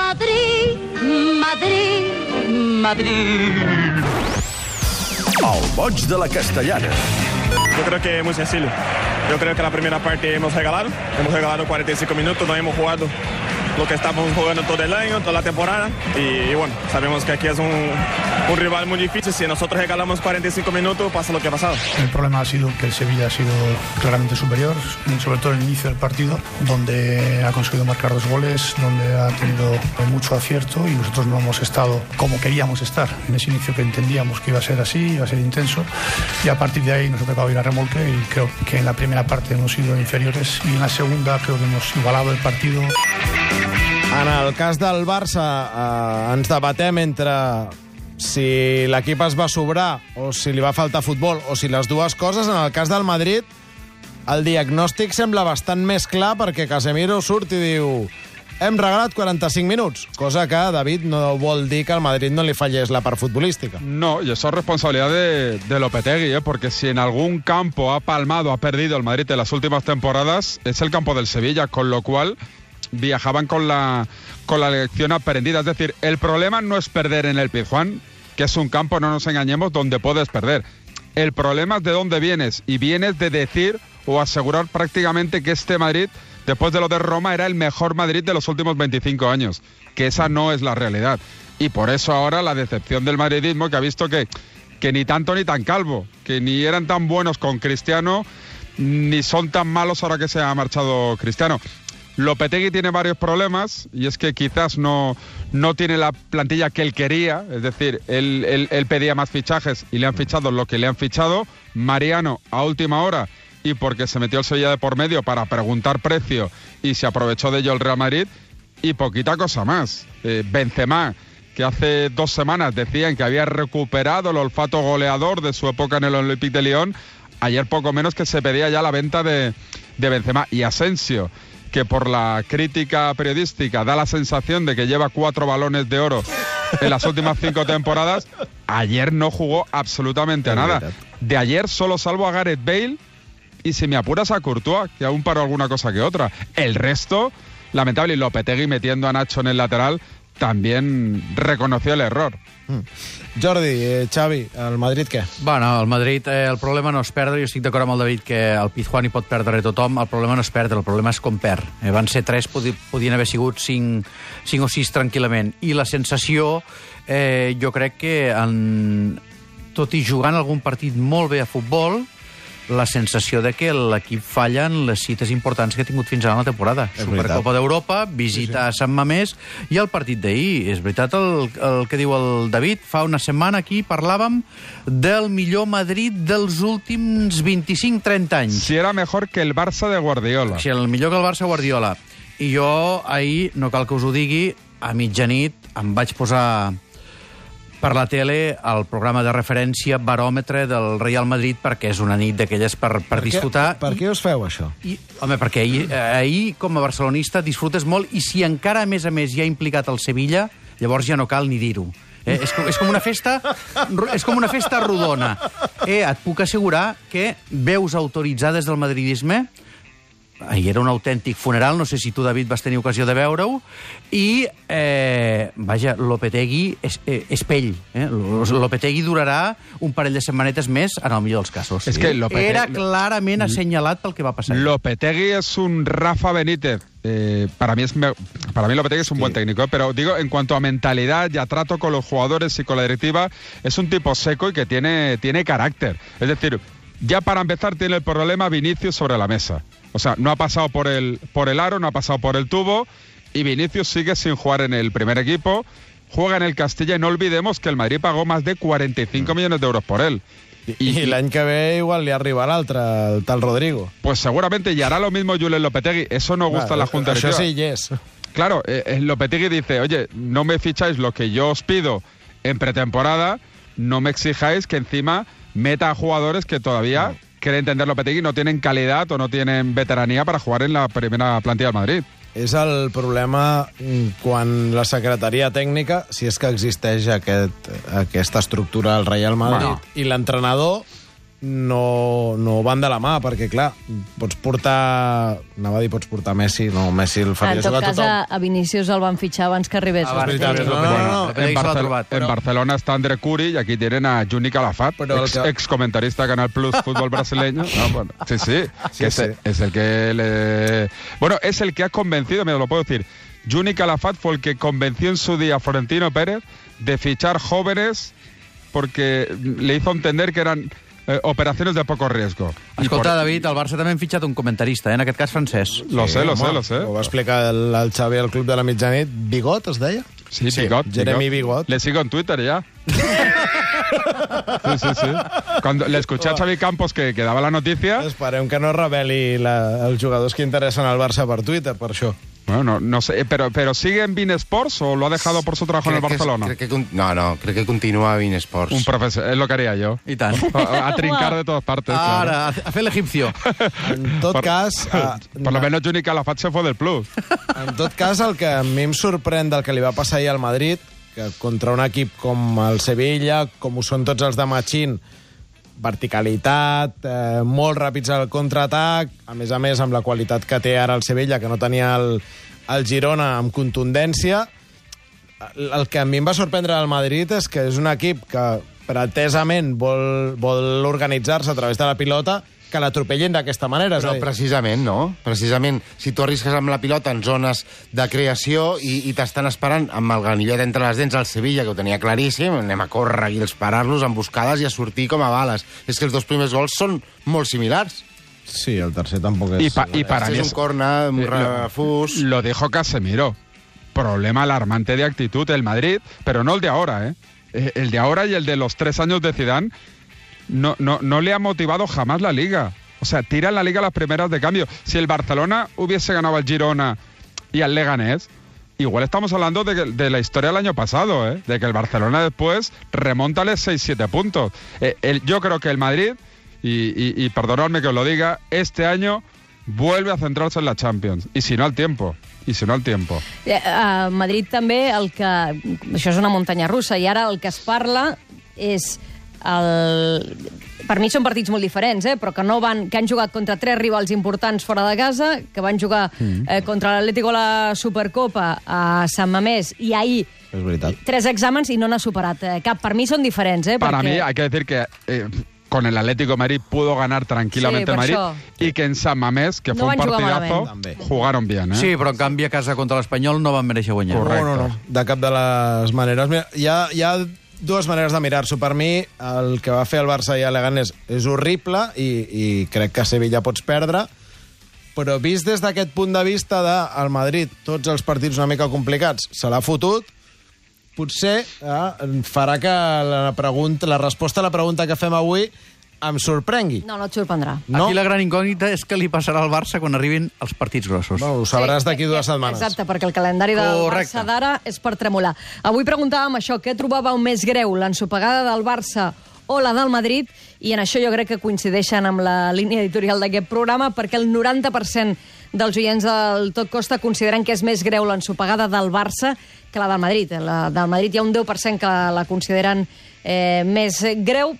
Madrid, Madrid, Madrid. El boig de la Castellana. Yo creo que es muy sencillo. Yo creo que la primera parte hemos regalado 45 minutos, no hemos jugado lo que estábamos jugando todo el año, toda la temporada. Y bueno, sabemos que aquí es un rival muy difícil. Si nosotros regalamos 45 minutos, pasa lo que ha pasado. El problema ha sido que el Sevilla ha sido claramente superior, sobre todo en el inicio del partido, donde ha conseguido marcar 2 goles, donde ha tenido mucho acierto y nosotros no hemos estado como queríamos estar. En ese inicio que entendíamos que iba a ser así, iba a ser intenso, y a partir de ahí nos ha tocado ir a remolque y creo que en la primera parte hemos sido inferiores y en la segunda creo que hemos igualado el partido. En el cas del Barça ens debatem entre si l'equip es va sobrar o si li va faltar futbol o si les dues coses. En el cas del Madrid el diagnòstic sembla bastant més clar perquè Casemiro surt i diu hem regalat 45 minuts, cosa que, David, no vol dir que al Madrid no li fallés la part futbolística. No, y eso es responsabilidad de Lopetegui, porque si en algún campo ha palmado, ha perdido el Madrid en las últimas temporadas, es el campo del Sevilla, con lo cual viajaban con la lección aprendida. Es decir, el problema no es perder en el Pizjuán, que es un campo, no nos engañemos, donde puedes perder. El problema es de dónde vienes, y vienes de decir o asegurar prácticamente que este Madrid, después de lo de Roma, era el mejor Madrid de los últimos 25 años, que esa no es la realidad. Y por eso ahora la decepción del madridismo, que ha visto que ni tanto ni tan calvo, que ni eran tan buenos con Cristiano, ni son tan malos ahora que se ha marchado Cristiano. Lopetegui tiene varios problemas, y es que quizás no tiene la plantilla que él quería, es decir, él pedía más fichajes y le han fichado lo que le han fichado. Mariano a última hora, y porque se metió el Sevilla de por medio para preguntar precio y se aprovechó de ello el Real Madrid, y poquita cosa más. Benzema, que hace 2 semanas decían que había recuperado el olfato goleador de su época en el Olympique de Lyon, ayer poco menos que se pedía ya la venta de Benzema. Y Asensio, que por la crítica periodística da la sensación de que lleva 4 balones de oro en las últimas 5 temporadas, ayer no jugó absolutamente nada. De ayer solo salvo a Gareth Bale y, si me apuras, a Courtois, que aún paró alguna cosa que otra. El resto, lamentable. Y Lopetegui, metiendo a Nacho en el lateral, también reconoció el error. Jordi, Xavi, el Madrid què? Bueno, el Madrid, el problema no és perdre. Jo estic d'acord amb el David que el Pizjuán hi pot perdre tothom. El problema no és perdre, el problema és com perd. Van ser 3, podien haver sigut 5 o 6 tranquil·lament. I la sensació, jo crec que tot i jugant algun partit molt bé a futbol, la sensació de que l'equip falla en les cites importants que ha tingut fins ara en la temporada. Supercopa d'Europa, visita a Sant Mamés i el partit d'ahir. És veritat el que diu el David. Fa una setmana aquí parlàvem del millor Madrid dels últims 25-30 anys. Si era mejor que el Barça de Guardiola. Si era el millor que el Barça Guardiola. I jo ahir, no cal que us ho digui, a mitjanit em vaig posar per la tele el programa de referència baròmetre del Real Madrid, perquè és una nit d'aquelles per disfrutar. Per què us feu això? Home, perquè ahir com a barcelonista disfrutes molt, i si encara a més hi ha implicat el Sevilla, llavors ja no cal ni dir-ho. És com una festa rodona. Et puc assegurar que veus autoritzades del madridisme. Ahir era un autèntic funeral, no sé si tu, David, vas tenir ocasió de veure-ho, i, vaja, Lopetegui és pell. Lopetegui durarà un parell de setmanetes més, en el millor dels casos. Es que era clarament assenyalat pel que va passar. Lopetegui es un Rafa Benítez. Para mí Lopetegui es un buen técnico, pero digo, en cuanto a mentalidad y a trato con los jugadores y con la directiva, es un tipo seco y que tiene carácter. Es decir, ya para empezar tiene el problema Vinicius sobre la mesa. O sea, no ha pasado por el aro, no ha pasado por el tubo, y Vinicius sigue sin jugar en el primer equipo. Juega en el Castilla, y no olvidemos que el Madrid pagó más de 45 millones de euros por él. I l'any que ve igual li arriba l'altre, el tal Rodrigo. Pues seguramente, y hará lo mismo Julen Lopetegui. Eso no gusta a la Junta Directiva. Això sí, yes. Claro, Lopetegui dice, oye, no me ficháis lo que yo os pido en pretemporada, no me exijáis que encima meta a jugadores que todavía, quiere entender Lopetegui, no tienen calidad o no tienen veteranía para jugar en la primera plantilla del Madrid. És el problema quan la secretaria tècnica, si és que existeix aquesta estructura al Real Madrid, i l'entrenador no van de la mà, perquè, clar, pots portar... Anava a dir, pots portar Messi, no, Messi el faria En tot jugar cas, tothom. a Vinícius el van fitxar abans que arribés. Ah, veritat, és el que No. En Barcelona está André Curi y aquí tienen a Juni Calafat, Pero el que- ex comentarista de Canal Plus Fútbol Brasileño. No, bueno, sí, Sí, que sí. es el que le... Bueno, es el que ha convencido, me lo puedo decir. Juni Calafat fue el que convenció en su día a Florentino Pérez de fichar jóvenes porque le hizo entender que eran operaciones de poco riesgo. Y Escolta, por- David, al Barça també han fitxat un comentarista, en aquest cas francès. Lo sé. Ho va explicar el Xavi al Club de la Mitjanit. Bigot, es deia? Sí, Bigot. Jeremy Bigot. Le sigo en Twitter ya. Sí. Cuando le escuché a Xavi Campos que daba la noticia... Esperem que no reveli els jugadors que interessen al Barça per Twitter, per això. Bueno, no sé, pero ¿sigue en Bein Sports o lo ha dejado por su trabajo en el Barcelona? Crec que continua a Bein Sports. Un profesor, es lo que haría yo. I tant. A trincar de todas partes. claro. Ara, a fer l'egipcio. En tot cas... Por lo menos Juni Calafat se fue del Plus. En tot cas, el que a mi em sorprèn del que li va passar ahir al Madrid, que contra un equip com el Sevilla, com ho són tots els de Machín, verticalitat, molt ràpids al contraatac, a més, amb la qualitat que té ara el Sevilla, que no tenia el Girona amb contundència. El que a mi em va sorprendre del Madrid és que és un equip que pretesament vol organitzar-se a través de la pilota, que l'atropellin d'aquesta manera. Però precisament, no? Precisament, si tu arrisques amb la pilota en zones de creació i t'estan esperant amb el ganivet entre les dents al Sevilla, que ho tenia claríssim, anem a córrer i els parar-los amb buscades i a sortir com a bales. És que els dos primers gols són molt similars. Sí, el tercer tampoc és... Y para mí És un corner, un refús... Lo dijo Casemiro. Problema alarmante de actitud el Madrid, pero no el de ahora, ¿eh? El de ahora y el de los 3 años de Zidane no le ha motivado jamás la Liga. O sea, tira en la Liga las primeras de cambio. Si el Barcelona hubiese ganado al Girona y al Leganés, igual estamos hablando de la historia del año pasado, ¿eh? De que el Barcelona después remontale 6-7 puntos. Yo creo que el Madrid, y perdonadme que os lo diga, este año vuelve a centrarse en la Champions. Y si no al tiempo. A Madrid també, això és una muntanya russa, i ara el que es parla és... Per mi són partits molt diferents, però que han jugat contra 3 rivals importants fora de casa, que van jugar contra l'Atlético a la Supercopa a Sant Mamés, i ahir És veritat. 3 exàmens i no n'ha superat cap. Per mi són diferents, Para perquè... mí hay que decir que con el Atlético de Madrid pudo ganar tranquilamente Sí, el Madrid por eso. y que en San Mamés, que No fue un van jugar partidazo, malament. jugaron bien. Sí, però en canvi a casa contra l'Espanyol no van mereixer guanyar. Correcte. No. De cap de les maneres. Mira, hi ha dues maneres de mirar-s'ho. Per mi, el que va fer el Barça i el Leganés és horrible i crec que a Sevilla pots perdre, però vist des d'aquest punt de vista del Madrid, tots els partits una mica complicats, se l'ha fotut, potser farà que la resposta a la pregunta que fem avui em sorprengui. No et sorprendrà. No? Aquí la gran incògnita és què li passarà al Barça quan arribin els partits grossos. No, ho sabràs d'aquí 2 setmanes. Exacte, perquè el calendari del Correcte. Barça d'ara és per tremolar. Avui preguntàvem això, què trobàveu més greu, l'ensopegada del Barça o la del Madrid? I en això jo crec que coincideixen amb la línia editorial d'aquest programa, perquè el 90% dels oients del Tot Costa consideren que és més greu l'ensopegada del Barça que la del Madrid. La del Madrid hi ha un 10% que la consideren més greu.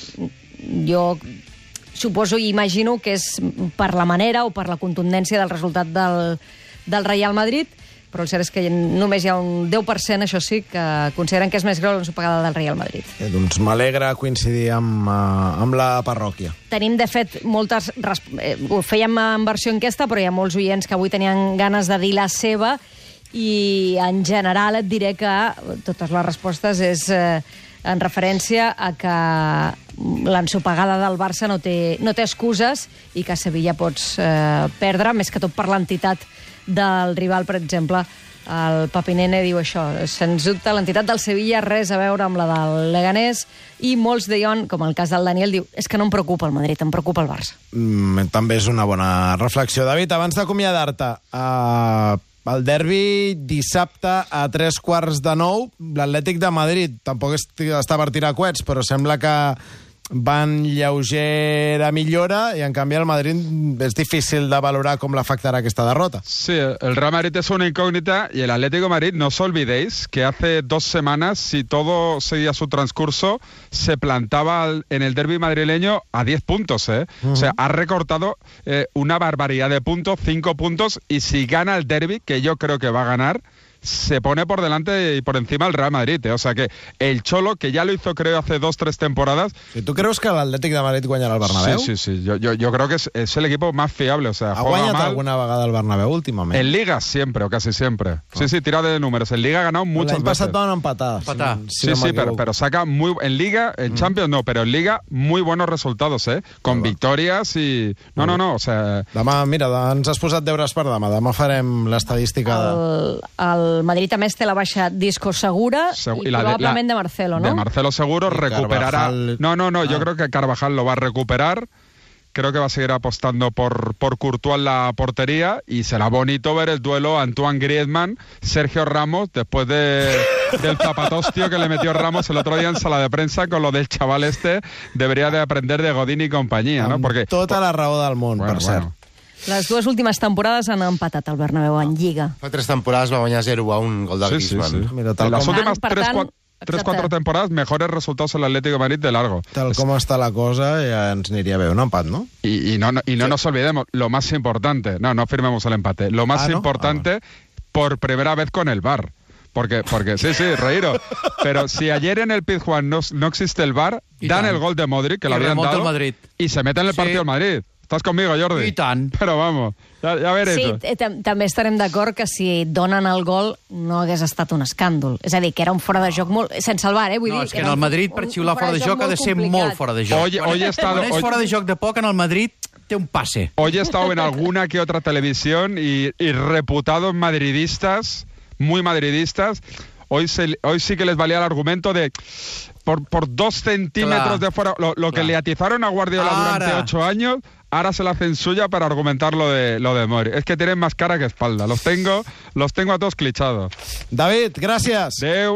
Jo suposo i imagino que és per la manera o per la contundència del resultat del Real Madrid, però el cert és que només hi ha un 10%, això sí, que consideren que és més greu l'ensopegada del Real Madrid. Doncs m'alegra coincidir amb la parròquia. Tenim, de fet, moltes... Ho fèiem en versió enquesta, però hi ha molts oients que avui tenien ganes de dir la seva, i en general et diré que totes les respostes és en referència a que l'ensopegada del Barça no té excuses i que a Sevilla pots perdre, més que tot per l'entitat del rival. Per exemple, el Papinene diu això: sens dubte l'entitat del Sevilla res a veure amb la del Leganés, i molts diuen, com el cas del Daniel, diu és que no em preocupa el Madrid, em preocupa el Barça. També és una bona reflexió. David, abans d'acomiadar-te, el derbi dissabte a 3:15, l'Atlètic de Madrid tampoc està per tirar coets, però sembla que van lleugera millora i en canvi el Madrid és difícil de valorar com l'afectarà aquesta derrota. Sí, el Real Madrid es una incógnita y el Atlético de Madrid, no os olvidéis que hace 2 semanas, si todo seguía su transcurso, se plantaba en el derbi madrileño a 10 puntos, ¿eh? O sea, ha recortado una barbaridad de puntos, 5 puntos, y si gana el derbi, que yo creo que va a ganar, se pone por delante y por encima el Real Madrid, ¿eh? O sea que el Cholo, que ya lo hizo creo hace 2-3 temporadas... ¿Y tú crees que l'Atlètic de Madrid guanyarà el Bernabéu? Sí. Yo creo que es el equipo más fiable. O sea, ¿Ha guanyat alguna vegada el Bernabéu últimament? En Liga siempre, o casi siempre. Sí, tira de números. En Liga ha ganado muchas veces. L'any passat van empatar. Sí, pero saca muy... En Liga, en Champions no, pero en Liga muy buenos resultados, ¿eh? Con victorias y... No, o sea... Demà, mira, ens has posat deures per demà. Demà farem l'estadística El Madrid també té la baixa Disco segura y probablemente de Marcelo, ¿no? De Marcelo seguro, recuperará... No, yo creo que Carvajal lo va a recuperar. Creo que va a seguir apostando por Courtois en la portería y será bonito ver el duelo Antoine Griezmann-Sergio Ramos después del zapatostio que le metió Ramos el otro día en sala de prensa con lo del chaval este. Debería de aprender de Godín y compañía, ¿no? Porque tota la raó del món, per cert. Les 2 últimes temporades han empatat el Bernabéu en Lliga. Fa 3 temporades va guanyar 0-1, gol de Griezmann. Sí. Mira, en las últimas 3-4 temporadas, mejores resultados en el Atlético de Madrid de largo. Tal com està la cosa, ja ens aniria bé un empat, ¿no? Y no nos olvidemos, lo más importante, no firmemos el empate, lo más importante, por primera vez con el VAR. Porque sí, reíros. Pero si ayer en el Pizjuán no existe el VAR, dan el gol de Modric, que lo habían dado, y se mete en el partido al Madrid. Estàs conmigo, Jordi? I tant. Però vamos, ja veré. Sí, també estarem d'acord que si donen el gol no hagués estat un escàndol. És a dir, que era un fora de joc molt... Sense el VAR, vull dir... És que en el Madrid, per xiular fora de joc, ha de ser molt fora de joc. Quan és fora de joc de poc, en el Madrid té un pase. Hoy he estado en alguna que otra televisión y reputados madridistas, muy madridistas, hoy sí que les valía el argumento de... Por 2 centímetros de fuera, lo que le atizaron a Guardiola durante 8 años, ahora se la hacen suya para argumentar lo de Modric. Es que tienen más cara que espalda. Los tengo a todos clichados. David, gràcies. Adeu.